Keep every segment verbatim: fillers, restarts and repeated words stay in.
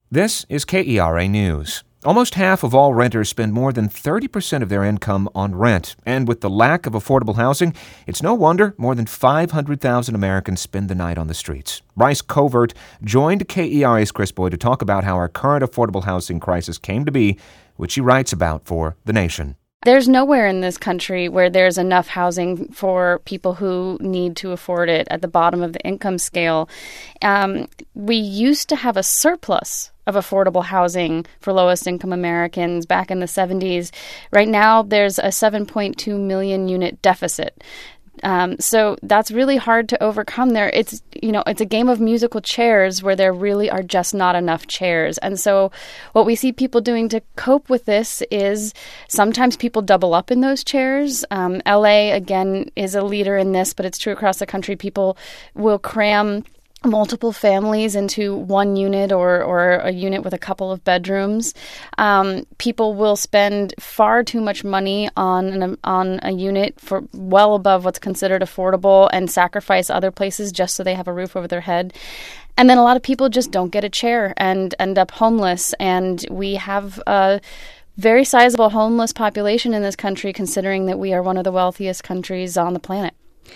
This is K E R A News. Almost half of all renters spend more than thirty percent of their income on rent. And with the lack of affordable housing, it's no wonder more than five hundred thousand Americans spend the night on the streets. Bryce Covert joined K E R A's Chris Boyd to talk about how our current affordable housing crisis came to be, which he writes about for The Nation. There's nowhere in this country where there's enough housing for people who need to afford it at the bottom of the income scale. Um, we used to have a surplus of affordable housing for lowest income Americans back in the seventies. Right now, there's a seven point two million unit deficit. Um, so that's really hard to overcome there. It's, you know, it's a game of musical chairs where there really are just not enough chairs. And so what we see people doing to cope with this is sometimes people double up in those chairs. Um, L A, again, is a leader in this, but it's true across the country. People will cram multiple families into one unit or, or a unit with a couple of bedrooms. Um, people will spend far too much money on an, on a unit for well above what's considered affordable and sacrifice other places just so they have a roof over their head. And then a lot of people just don't get a chair and end up homeless. And we have a very sizable homeless population in this country, considering that we are one of the wealthiest countries on the planet.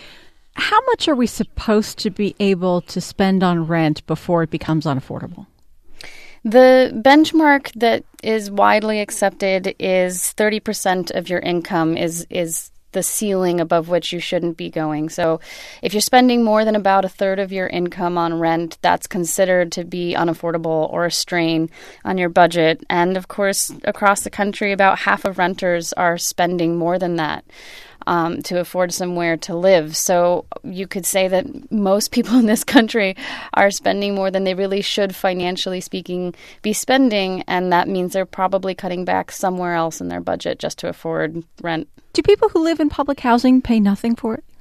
How much are we supposed to be able to spend on rent before it becomes unaffordable? The benchmark that is widely accepted is thirty percent of your income is is the ceiling above which you shouldn't be going. So if you're spending more than about a third of your income on rent, that's considered to be unaffordable or a strain on your budget. And of course, across the country, about half of renters are spending more than that Um, to afford somewhere to live. So you could say that most people in this country are spending more than they really should, financially speaking, be spending, and that means they're probably cutting back somewhere else in their budget just to afford rent. Do people who live in public housing pay nothing for it?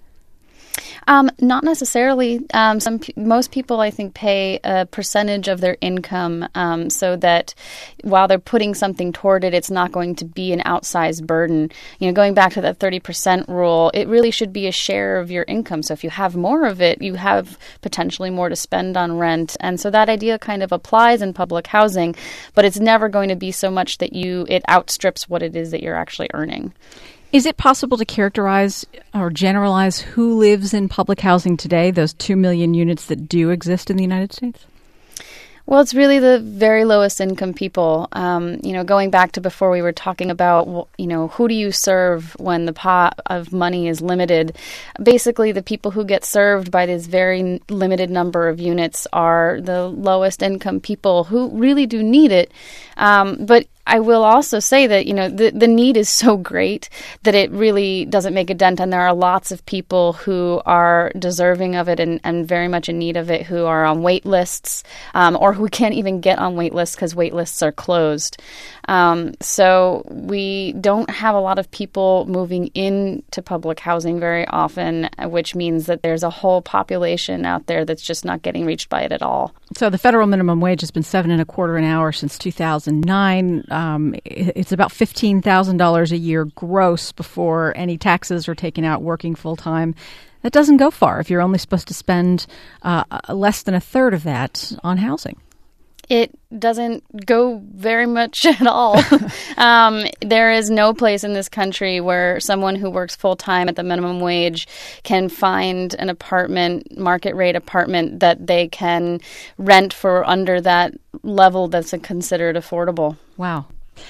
Um, not necessarily. Um, some most people, I think, pay a percentage of their income um, so that while they're putting something toward it, it's not going to be an outsized burden. You know, going back to that thirty percent rule, it really should be a share of your income. So if you have more of it, you have potentially more to spend on rent. And so that idea kind of applies in public housing, but it's never going to be so much that you it outstrips what it is that you're actually earning. Is it possible to characterize or generalize who lives in public housing today, those two million units that do exist in the United States? Well, it's really the very lowest income people. Um, you know, going back to before we were talking about, you know, who do you serve when the pot of money is limited? Basically, the people who get served by this very limited number of units are the lowest income people who really do need it. Um, but I will also say that, you know, the, the need is so great that it really doesn't make a dent. And there are lots of people who are deserving of it and, and very much in need of it who are on wait lists um, or who can't even get on wait lists because wait lists are closed. Um, so we don't have a lot of people moving into public housing very often, which means that there's a whole population out there that's just not getting reached by it at all. So the federal minimum wage has been seven and a quarter an hour since two thousand nine. Um, it's about fifteen thousand dollars a year gross before any taxes are taken out working full time. That doesn't go far if you're only supposed to spend uh, less than a third of that on housing. It doesn't go very much at all. um, there is no place in this country where someone who works full-time at the minimum wage can find an apartment, market rate apartment, that they can rent for under that level that's considered affordable. Wow.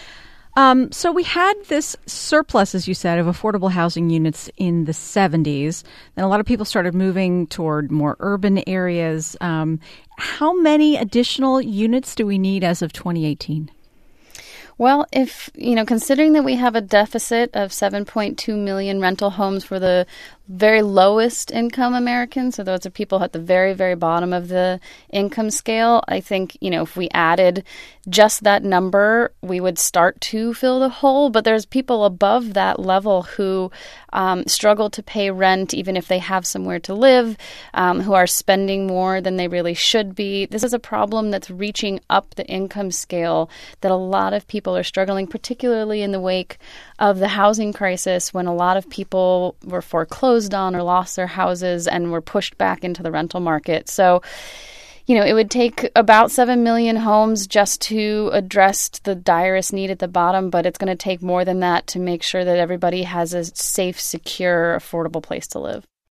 Um, so we had this surplus, as you said, of affordable housing units in the seventies. Then a lot of people started moving toward more urban areas. Um, how many additional units do we need as of twenty eighteen? Well, if, you know, considering that we have a deficit of seven point two million rental homes for the very lowest income Americans, so those are people at the very, very bottom of the income scale, I think, you know, if we added just that number, we would start to fill the hole. But there's people above that level who um, struggle to pay rent, even if they have somewhere to live, um, who are spending more than they really should be. This is a problem that's reaching up the income scale that a lot of people are struggling, particularly in the wake of the housing crisis, when a lot of people were foreclosed on or lost their houses and were pushed back into the rental market. So, you know, it would take about seven million homes just to address the direst need at the bottom, but it's going to take more than that to make sure that everybody has a safe, secure, affordable place to live.